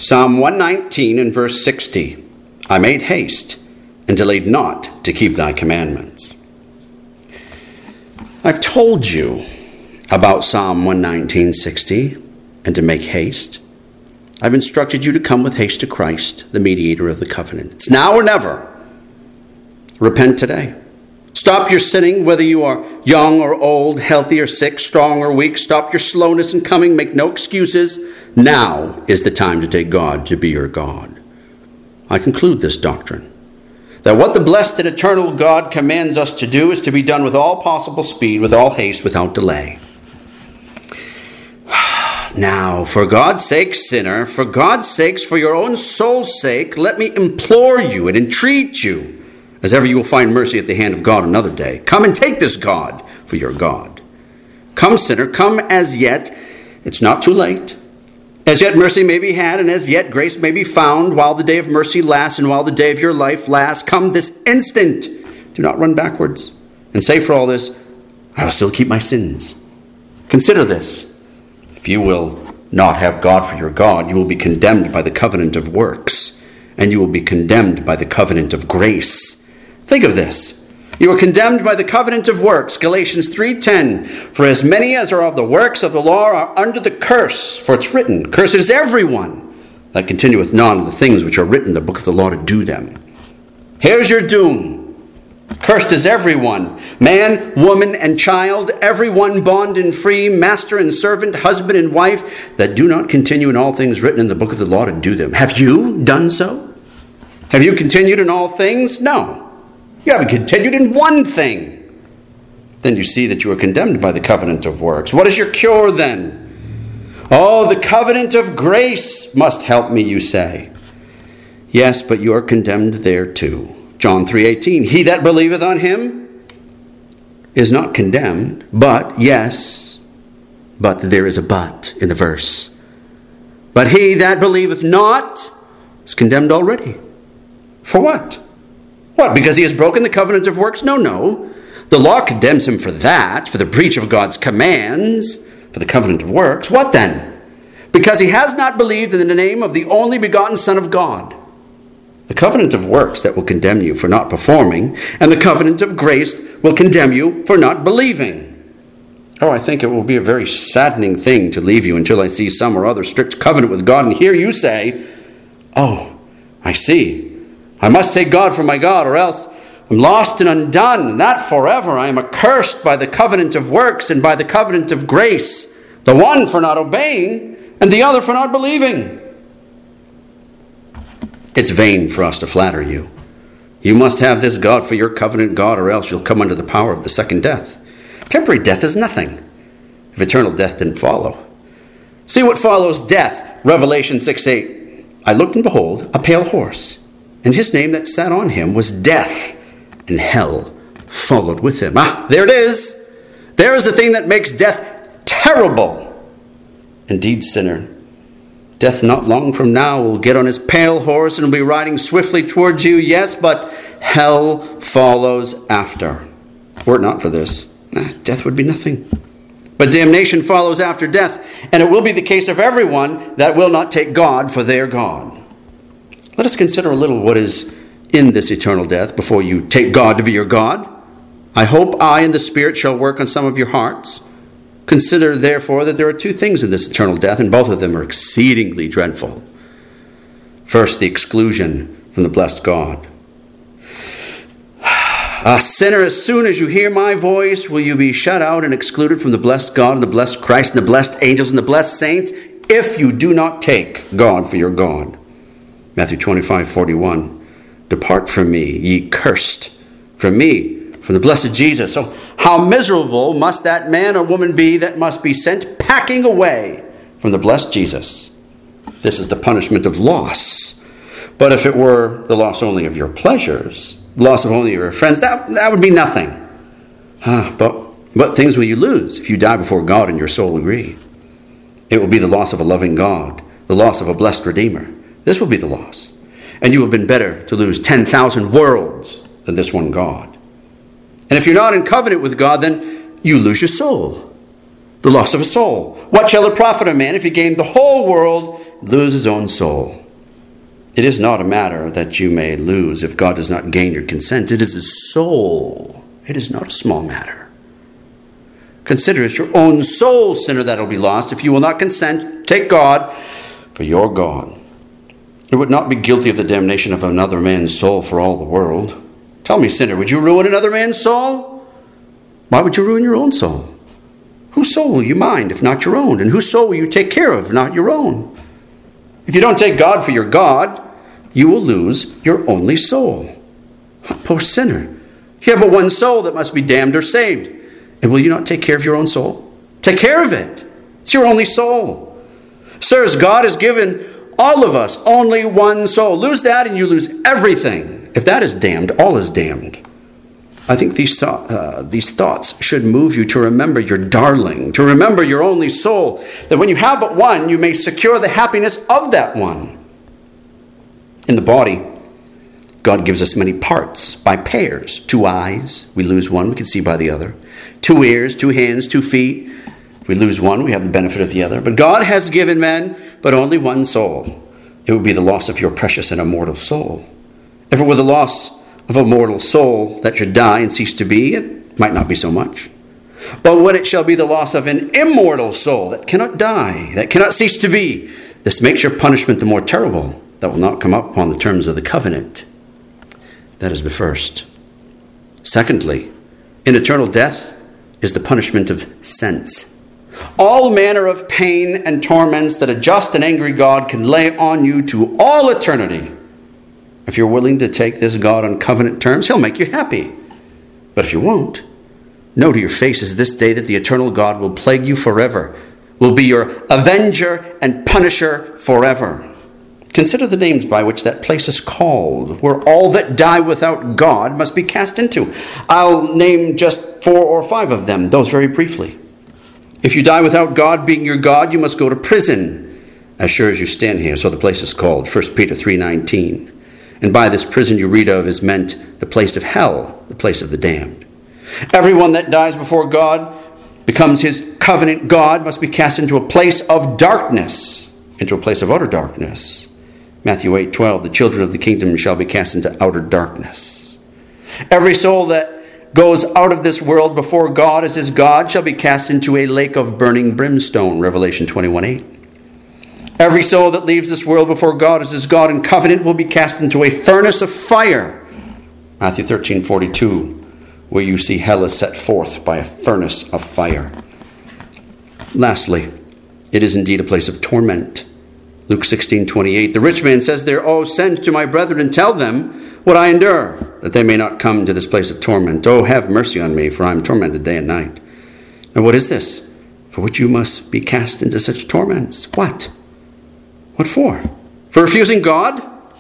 Psalm 119 and verse 60. I made haste and delayed not to keep thy commandments. I've told you about Psalm 119:60 and to make haste. I've instructed you to come with haste to Christ, the mediator of the covenant. It's now or never. Repent today. Stop your sinning, whether you are young or old, healthy or sick, strong or weak. Stop your slowness in coming. Make no excuses. Now is the time to take God to be your God. I conclude this doctrine, that what the blessed and eternal God commands us to do is to be done with all possible speed, with all haste, without delay. Now, for God's sake, sinner, for God's sakes, for your own soul's sake, let me implore you and entreat you, as ever you will find mercy at the hand of God another day. Come and take this God for your God. Come, sinner, come as yet. It's not too late. As yet mercy may be had, and as yet grace may be found while the day of mercy lasts and while the day of your life lasts. Come this instant. Do not run backwards. And say for all this, I will still keep my sins. Consider this. If you will not have God for your God, you will be condemned by the covenant of works, and you will be condemned by the covenant of grace. Think of this. You are condemned by the covenant of works. Galatians 3:10. For as many as are of the works of the law are under the curse. For it's written, cursed is everyone that continueth not in the things which are written in the book of the law to do them. Here's your doom. Cursed is everyone, man, woman, and child, everyone bond and free, master and servant, husband and wife, that do not continue in all things written in the book of the law to do them. Have you done so? Have you continued in all things? No. You haven't continued in one thing. Then you see that you are condemned by the covenant of works. What is your cure then? Oh, the covenant of grace must help me, you say. Yes, but you are condemned there too. John 3:18. He that believeth on him is not condemned, but there is a but in the verse. But he that believeth not is condemned already. For what? What, because he has broken the covenant of works? No. The law condemns him for that, for the breach of God's commands, for the covenant of works. What then? Because he has not believed in the name of the only begotten Son of God. The covenant of works that will condemn you for not performing, and the covenant of grace will condemn you for not believing. Oh, I think it will be a very saddening thing to leave you until I see some or other strict covenant with God, and here you say, oh, I see. I must take God for my God, or else I'm lost and undone, and that forever. I am accursed by the covenant of works and by the covenant of grace, the one for not obeying and the other for not believing. It's vain for us to flatter you. You must have this God for your covenant God, or else you'll come under the power of the second death. Temporary death is nothing if eternal death didn't follow. See what follows death. Revelation 6:8. I looked, and behold, a pale horse, and his name that sat on him was Death, and hell followed with him. There it is. There is the thing that makes death terrible. Indeed, sinner, death not long from now will get on his pale horse and will be riding swiftly towards you. Yes, but hell follows after. Were it not for this, death would be nothing. But damnation follows after death, and it will be the case of everyone that will not take God for their God. Let us consider a little what is in this eternal death before you take God to be your God. I hope I and the Spirit shall work on some of your hearts. Consider, therefore, that there are two things in this eternal death, and both of them are exceedingly dreadful. First, the exclusion from the blessed God. Sinner, as soon as you hear my voice, will you be shut out and excluded from the blessed God and the blessed Christ and the blessed angels and the blessed saints if you do not take God for your God. Matthew 25:41. Depart from me, ye cursed, from me, from the blessed Jesus. So how miserable must that man or woman be that must be sent packing away from the blessed Jesus? This is the punishment of loss. But if it were the loss only of your pleasures, loss of only your friends, that would be nothing. But what things will you lose if you die before God and your soul agree? It will be the loss of a loving God, the loss of a blessed Redeemer. This will be the loss. And you have been better to lose 10,000 worlds than this one God. And if you're not in covenant with God, then you lose your soul. The loss of a soul. What shall it profit a man if he gained the whole world, lose his own soul. It is not a matter that you may lose if God does not gain your consent. It is his soul. It is not a small matter. Consider it your own soul, sinner, that will be lost if you will not consent. Take God for your God. It would not be guilty of the damnation of another man's soul for all the world. Tell me, sinner, would you ruin another man's soul? Why would you ruin your own soul? Whose soul will you mind if not your own? And whose soul will you take care of if not your own? If you don't take God for your God, you will lose your only soul. Poor sinner. You have but one soul that must be damned or saved. And will you not take care of your own soul? Take care of it. It's your only soul. Sirs, God has given all of us only one soul. Lose that and you lose everything. If that is damned, all is damned. I think these thoughts should move you to remember your darling, to remember your only soul, that when you have but one, you may secure the happiness of that one. In the body, God gives us many parts by pairs. 2 eyes, we lose one, we can see by the other. 2 ears, 2 hands, 2 feet. If we lose one, we have the benefit of the other. But God has given men but only one soul. It would be the loss of your precious and immortal soul. If it were the loss of a mortal soul that should die and cease to be, it might not be so much. But when it shall be the loss of an immortal soul that cannot die, that cannot cease to be, this makes your punishment the more terrible, that will not come up upon the terms of the covenant. That is the first. Secondly, in eternal death is the punishment of sense. All manner of pain and torments that a just and angry God can lay on you to all eternity. If you're willing to take this God on covenant terms, he'll make you happy. But if you won't, know to your faces this day that the eternal God will plague you forever, will be your avenger and punisher forever. Consider the names by which that place is called, where all that die without God must be cast into. I'll name just 4 or 5 of them, those very briefly. If you die without God being your God, you must go to prison, as sure as you stand here. So the place is called 1 Peter 3:19. And by this prison you read of is meant the place of hell, the place of the damned. Everyone that dies before God becomes his covenant God, must be cast into a place of darkness, into a place of utter darkness. Matthew 8:12, the children of the kingdom shall be cast into outer darkness. Every soul that goes out of this world before God as his God shall be cast into a lake of burning brimstone, Revelation 21:8. Every soul that leaves this world before God as his God in covenant will be cast into a furnace of fire, Matthew 13:42, where you see hell is set forth by a furnace of fire. Lastly, it is indeed a place of torment. Luke 16:28, the rich man says there, "Oh, send to my brethren and tell them what I endure, that they may not come to this place of torment. Oh, have mercy on me, for I am tormented day and night." Now what is this for which you must be cast into such torments? What? What for? For refusing God?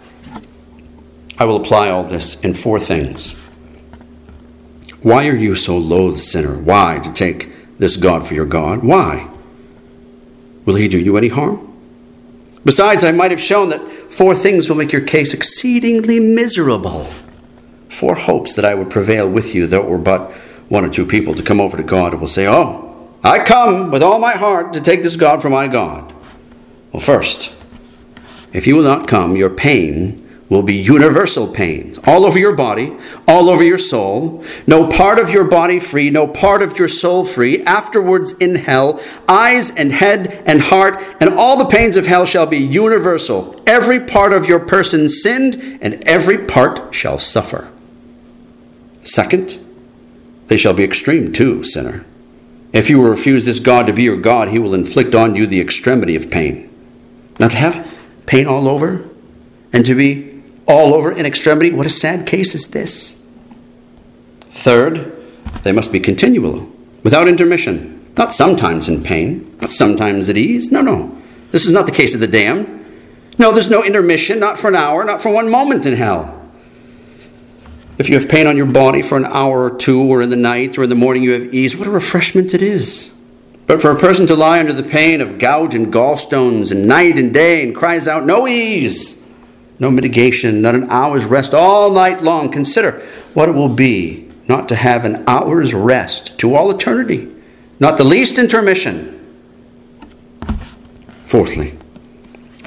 I will apply all this in 4 things. Why are you so loath, sinner? Why to take this God for your God? Why? Will he do you any harm? Besides, I might have shown that 4 things will make your case exceedingly miserable. 4 hopes that I would prevail with you, though it were but 1 or 2 people to come over to God and will say, "Oh, I come with all my heart to take this God for my God." Well, first, if you will not come, your pain will be universal pains, all over your body, all over your soul. No part of your body free, no part of your soul free. Afterwards in hell, eyes and head and heart, and all the pains of hell shall be universal. Every part of your person sinned, and every part shall suffer. Second, they shall be extreme too, sinner. If you will refuse this God to be your God, he will inflict on you the extremity of pain. Now to have pain all over, and to be all over in extremity, what a sad case is this. Third, they must be continual, without intermission. Not sometimes in pain, not sometimes at ease. No. This is not the case of the damned. No, there's no intermission, not for an hour, not for 1 moment in hell. If you have pain on your body for an hour or 2, or in the night, or in the morning you have ease, what a refreshment it is. But for a person to lie under the pain of gout and gallstones and night and day and cries out, no ease, no mitigation, not an hour's rest all night long. Consider what it will be not to have an hour's rest to all eternity, not the least intermission. Fourthly,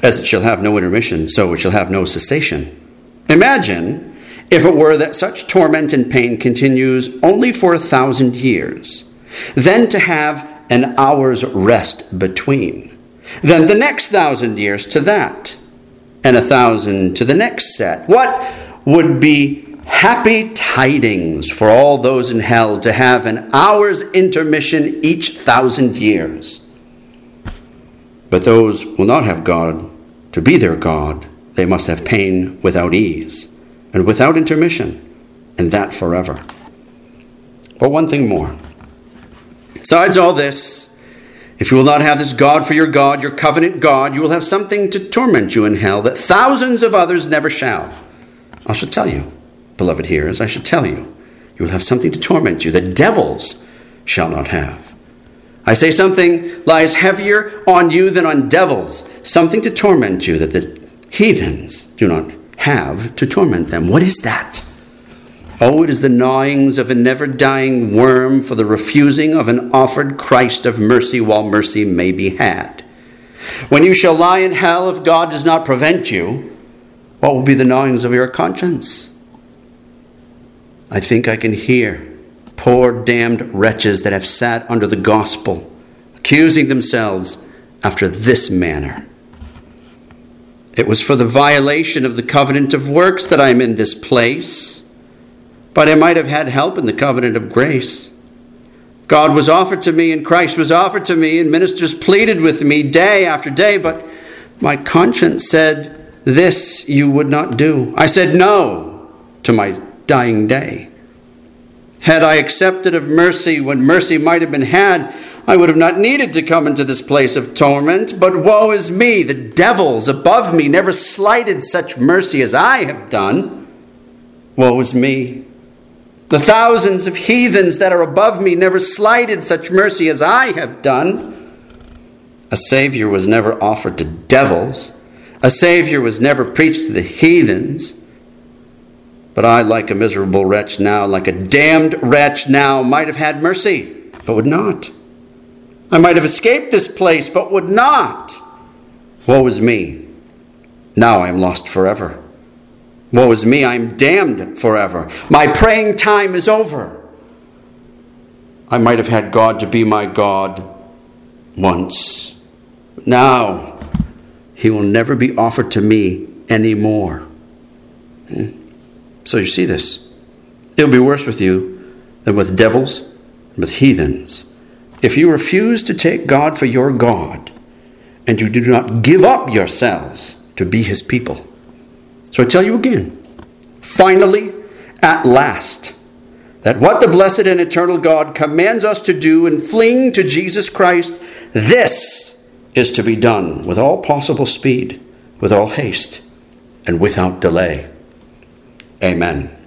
As it shall have no intermission, so it shall have no cessation. Imagine if it were that such torment and pain continues only for 1,000 years, then to have an hour's rest between, then the next 1,000 years to that, and 1,000 to the next set. What would be happy tidings for all those in hell to have an hour's intermission each 1,000 years? But those will not have God to be their God. They must have pain without ease and without intermission, and that forever. But one thing more. Besides all this, if you will not have this God for your God, your covenant God, you will have something to torment you in hell that thousands of others never shall. I shall tell you, beloved hearers, I shall tell you, you will have something to torment you that devils shall not have. I say something lies heavier on you than on devils, something to torment you that the heathens do not have to torment them. What is that? Oh, it is the gnawings of a never-dying worm for the refusing of an offered Christ of mercy while mercy may be had. When you shall lie in hell, if God does not prevent you, what will be the gnawings of your conscience? I think I can hear poor damned wretches that have sat under the gospel, accusing themselves after this manner. It was for the violation of the covenant of works that I am in this place, but I might have had help in the covenant of grace. God was offered to me, and Christ was offered to me, and ministers pleaded with me day after day, but my conscience said, this you would not do. I said no to my dying day. Had I accepted of mercy when mercy might have been had, I would have not needed to come into this place of torment. But woe is me, the devils above me never slighted such mercy as I have done. Woe is me. The thousands of heathens that are above me never slighted such mercy as I have done. A Savior was never offered to devils. A Savior was never preached to the heathens. But I, like a miserable wretch now, like a damned wretch now, might have had mercy, but would not. I might have escaped this place, but would not. Woe is me. Now I am lost forever. Woe is me, I am damned forever. My praying time is over. I might have had God to be my God once. But now, he will never be offered to me anymore. So you see this. It will be worse with you than with devils and with heathens. If you refuse to take God for your God, and you do not give up yourselves to be his people. So I tell you again, finally, at last, that what the blessed and eternal God commands us to do in fleeing to Jesus Christ, this is to be done with all possible speed, with all haste, and without delay. Amen.